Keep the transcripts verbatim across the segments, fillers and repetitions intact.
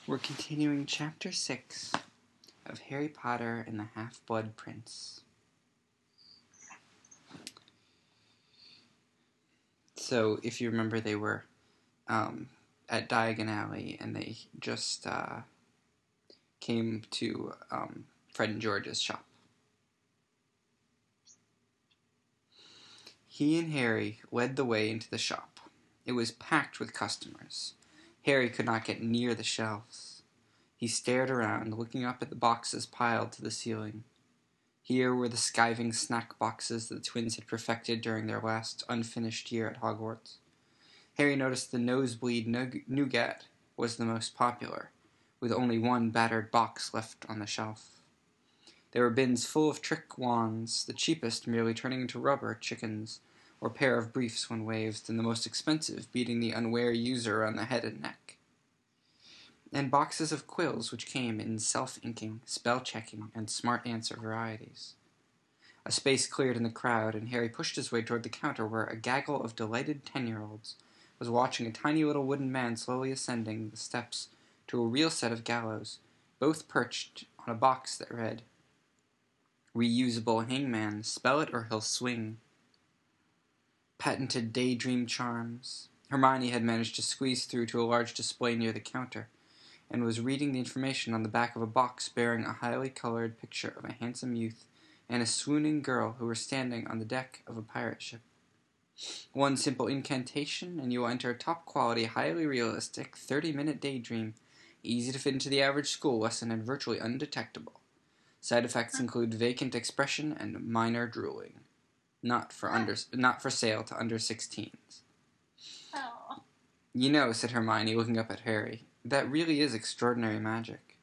We're continuing Chapter six of Harry Potter and the Half-Blood Prince. So, if you remember, they were um, at Diagon Alley, and they just uh, came to um, Fred and George's shop. He and Harry led the way into the shop. It was packed with customers. Harry could not get near the shelves. He stared around, looking up at the boxes piled to the ceiling. Here were the skiving snack boxes that the twins had perfected during their last unfinished year at Hogwarts. Harry noticed the nosebleed nougat was the most popular, with only one battered box left on the shelf. There were bins full of trick wands, the cheapest merely turning into rubber chickens or pair of briefs when waved, and the most expensive beating the unwary user on the head and neck. And boxes of quills which came in self-inking, spell-checking, and smart answer varieties. A space cleared in the crowd, and Harry pushed his way toward the counter where a gaggle of delighted ten-year-olds was watching a tiny little wooden man slowly ascending the steps to a real set of gallows, both perched on a box that read, "Reusable hangman, spell it or he'll swing." Patented daydream charms. Hermione had managed to squeeze through to a large display near the counter, and was reading the information on the back of a box bearing a highly colored picture of a handsome youth and a swooning girl who were standing on the deck of a pirate ship. One simple incantation, and you will enter a top-quality, highly realistic, thirty-minute daydream, easy to fit into the average school lesson and virtually undetectable. Side effects include vacant expression and minor drooling. Not for under, not for sale to under sixteens. Oh. You know, said Hermione, looking up at Harry, that really is extraordinary magic.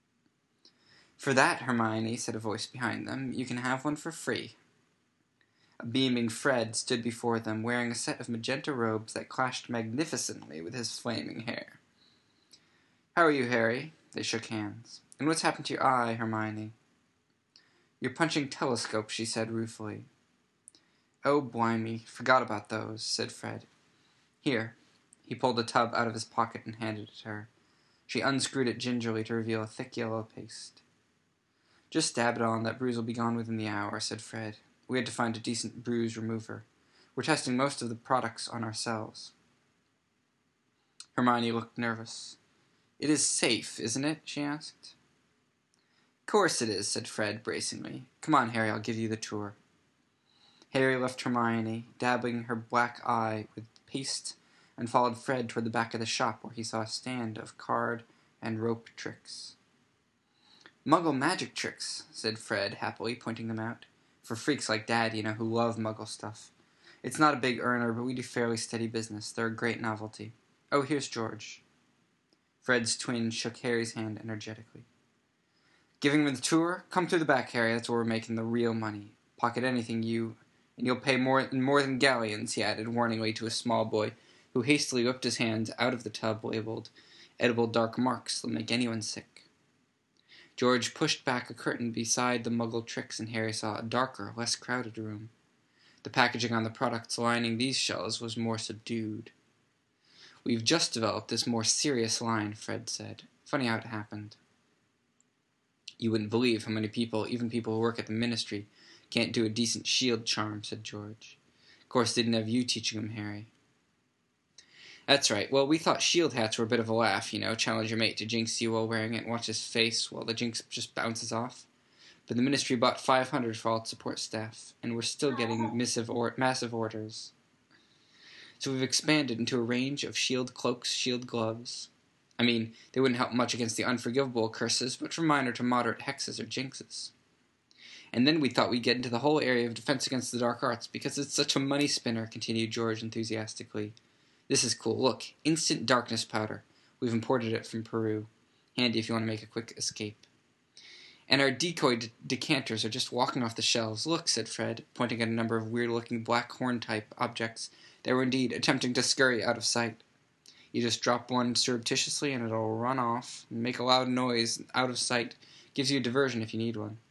For that, Hermione, said a voice behind them, you can have one for free. A beaming Fred stood before them, wearing a set of magenta robes that clashed magnificently with his flaming hair. How are you, Harry? They shook hands. And what's happened to your eye, Hermione? You're punching telescopes, she said ruefully. Oh, blimey, forgot about those, said Fred. Here. He pulled a tub out of his pocket and handed it to her. She unscrewed it gingerly to reveal a thick yellow paste. Just dab it on, that bruise will be gone within the hour, said Fred. We had to find a decent bruise remover. We're testing most of the products on ourselves. Hermione looked nervous. It is safe, isn't it? She asked. Course it is, said Fred bracingly. Come on, Harry, I'll give you the tour. Harry left Hermione, dabbing her black eye with paste, and followed Fred toward the back of the shop where he saw a stand of card and rope tricks. Muggle magic tricks, said Fred happily, pointing them out. For freaks like Dad, you know, who love Muggle stuff. It's not a big earner, but we do fairly steady business. They're a great novelty. Oh, here's George. Fred's twin shook Harry's hand energetically. Giving me the tour? Come through the back, Harry. That's where we're making the real money. Pocket anything you... And you'll pay more more than galleons, he added warningly to a small boy, who hastily whipped his hands out of the tub labeled, edible dark marks that'll make anyone sick. George pushed back a curtain beside the Muggle tricks, and Harry saw a darker, less crowded room. The packaging on the products lining these shelves was more subdued. We've just developed this more serious line, Fred said. Funny how it happened. You wouldn't believe how many people, even people who work at the Ministry, can't do a decent shield charm, said George. Of course, they didn't have you teaching them, Harry. That's right. Well, we thought shield hats were a bit of a laugh, you know, challenge your mate to jinx you while wearing it and watch his face while the jinx just bounces off. But the Ministry bought five hundred for all its support staff, and we're still getting massive, or- massive orders. So we've expanded into a range of shield cloaks, shield gloves. I mean, they wouldn't help much against the unforgivable curses, but from minor to moderate hexes or jinxes. And then we thought we'd get into the whole area of defense against the dark arts, because it's such a money spinner, continued George enthusiastically. This is cool. Look, instant darkness powder. We've imported it from Peru. Handy if you want to make a quick escape. And our decoy de- decanters are just walking off the shelves. Look, said Fred, pointing at a number of weird-looking black horn-type objects that were indeed attempting to scurry out of sight. You just drop one surreptitiously and it'll run off and make a loud noise out of sight. Gives you a diversion if you need one.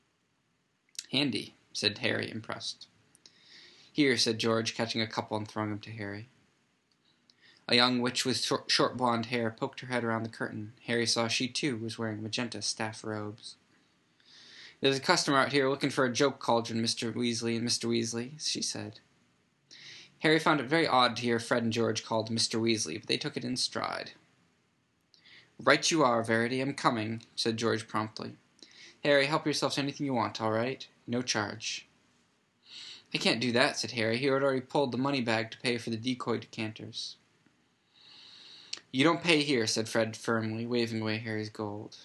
Handy, said Harry, impressed. Here, said George, catching a couple and throwing them to Harry. A young witch with short, short blonde hair poked her head around the curtain. Harry saw she, too, was wearing magenta staff robes. "There's a customer out here looking for a joke cauldron, Mister Weasley and Mister Weasley," she said. Harry found it very odd to hear Fred and George called Mister Weasley, but they took it in stride. "Right you are, Verity, I'm coming," said George promptly. "Harry, help yourself to anything you want, all right? No charge." "I can't do that," said Harry. He had already pulled the money bag to pay for the decoy decanters. "You don't pay here," said Fred firmly, waving away Harry's gold.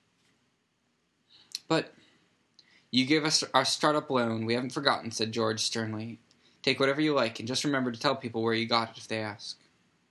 "But you gave us our startup loan. We haven't forgotten," said George sternly. "Take whatever you like, and just remember to tell people where you got it if they ask."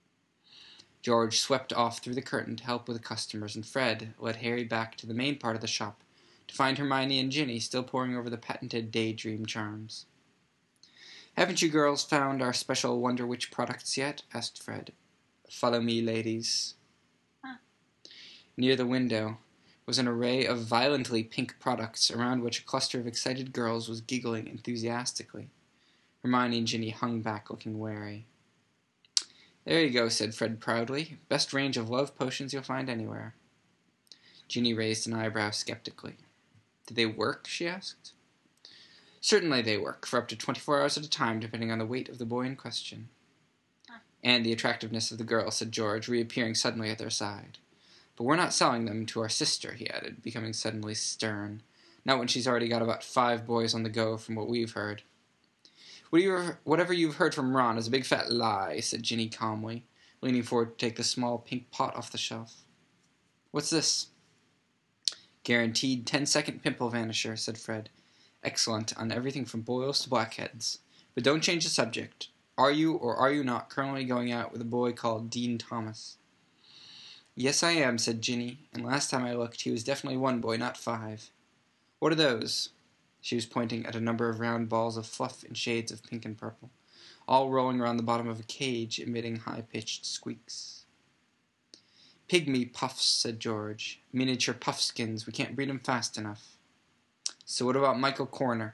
George swept off through the curtain to help with the customers, and Fred led Harry back to the main part of the shop to find Hermione and Ginny still poring over the patented Daydream charms. "Haven't you girls found our special Wonder Witch products yet?" asked Fred. "Follow me, ladies." Huh. Near the window was an array of violently pink products around which a cluster of excited girls was giggling enthusiastically. Hermione and Ginny hung back, looking wary. "There you go," said Fred proudly. "Best range of love potions you'll find anywhere." Ginny raised an eyebrow skeptically. "Do they work?" she asked. "Certainly they work, for up to twenty-four hours at a time, depending on the weight of the boy in question." Huh. "And the attractiveness of the girl," said George, reappearing suddenly at their side. "But we're not selling them to our sister," he added, becoming suddenly stern. "Not when she's already got about five boys on the go, from what we've heard." "Whatever you've heard from Ron is a big fat lie," said Ginny calmly, leaning forward to take the small pink pot off the shelf. "What's this?" "Guaranteed ten-second pimple vanisher," said Fred. "Excellent on everything from boils to blackheads. But don't change the subject. Are you or are you not currently going out with a boy called Dean Thomas?" "Yes, I am," said Ginny, "and last time I looked he was definitely one boy, not five." "What are those?" She was pointing at a number of round balls of fluff in shades of pink and purple, all rolling around the bottom of a cage, emitting high-pitched squeaks. "Pygmy puffs," said George. "Miniature puffskins. We can't breed 'em fast enough." "So what about Michael Corner?"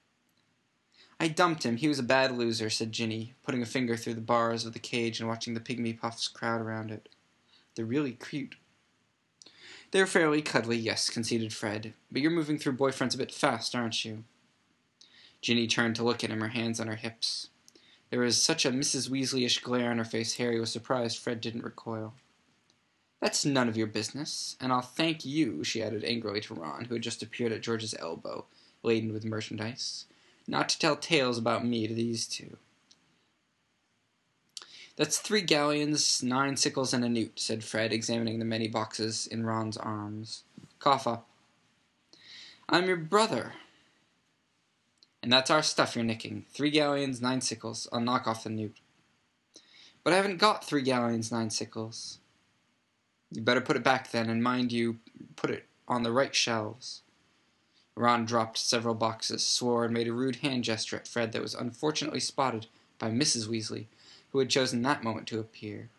"I dumped him. He was a bad loser," said Ginny, putting a finger through the bars of the cage and watching the pygmy puffs crowd around it. "They're really cute." "They're fairly cuddly, yes," conceded Fred. "But you're moving through boyfriends a bit fast, aren't you?" Ginny turned to look at him, her hands on her hips. There was such a Missus Weasley-ish glare on her face, Harry was surprised Fred didn't recoil. "That's none of your business, and I'll thank you," she added angrily to Ron, who had just appeared at George's elbow, laden with merchandise, "not to tell tales about me to these two." "That's three galleons, nine sickles, and a newt," said Fred, examining the many boxes in Ron's arms. "Cough up." "I'm your brother." "And that's our stuff you're nicking. Three galleons, nine sickles. I'll knock off the newt." "But I haven't got three galleons, nine sickles." "You better put it back then, and mind you put it on the right shelves." Ron dropped several boxes, swore, and made a rude hand gesture at Fred that was unfortunately spotted by Missus Weasley, who had chosen that moment to appear.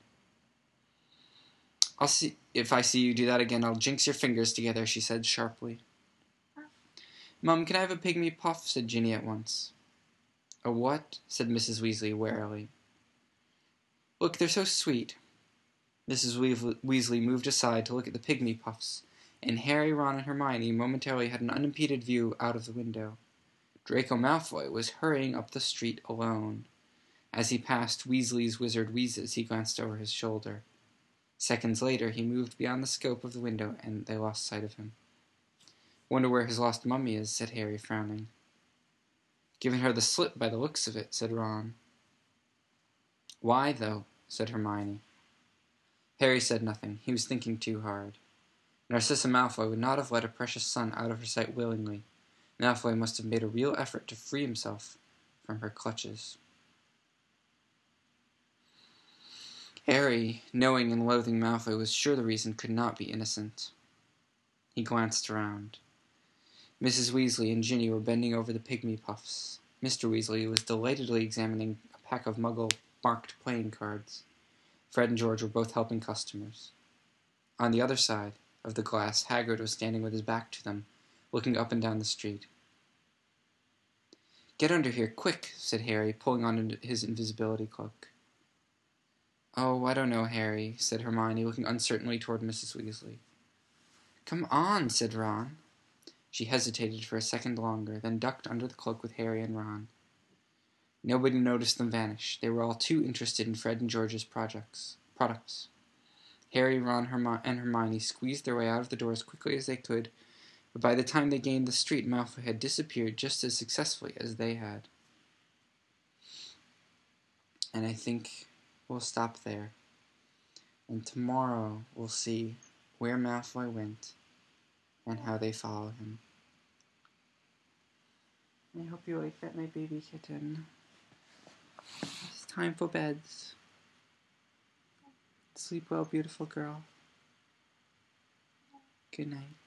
"I'll see if I see you do that again, I'll jinx your fingers together," she said sharply. "Mum, can I have a pygmy puff?" said Ginny at once. "A what?" said Missus Weasley warily. "Look, they're so sweet." Missus Weasley moved aside to look at the pygmy puffs, and Harry, Ron, and Hermione momentarily had an unimpeded view out of the window. Draco Malfoy was hurrying up the street alone. As he passed Weasley's Wizard Wheezes, he glanced over his shoulder. Seconds later, he moved beyond the scope of the window, and they lost sight of him. "Wonder where his lost mummy is," said Harry, frowning. "Given her the slip by the looks of it," said Ron. "Why, though?" said Hermione. Harry said nothing. He was thinking too hard. Narcissa Malfoy would not have let a precious son out of her sight willingly. Malfoy must have made a real effort to free himself from her clutches. Harry, knowing and loathing Malfoy, was sure the reason could not be innocent. He glanced around. Missus Weasley and Ginny were bending over the pygmy puffs. Mister Weasley was delightedly examining a pack of Muggle-marked playing cards. Fred and George were both helping customers. On the other side of the glass, Hagrid was standing with his back to them, looking up and down the street. "Get under here, quick," said Harry, pulling on his invisibility cloak. Oh, I don't know, Harry, said Hermione, looking uncertainly toward Missus Weasley. Come on, said Ron. She hesitated for a second longer, then ducked under the cloak with Harry and Ron. Nobody noticed them vanish. They were all too interested in Fred and George's projects, products. Harry, Ron, Herm- and Hermione squeezed their way out of the door as quickly as they could, but by the time they gained the street, Malfoy had disappeared just as successfully as they had. And I think we'll stop there. And tomorrow we'll see where Malfoy went and how they follow him. I hope you like that, my baby kitten. It's time for beds. Sleep well, beautiful girl. Good night.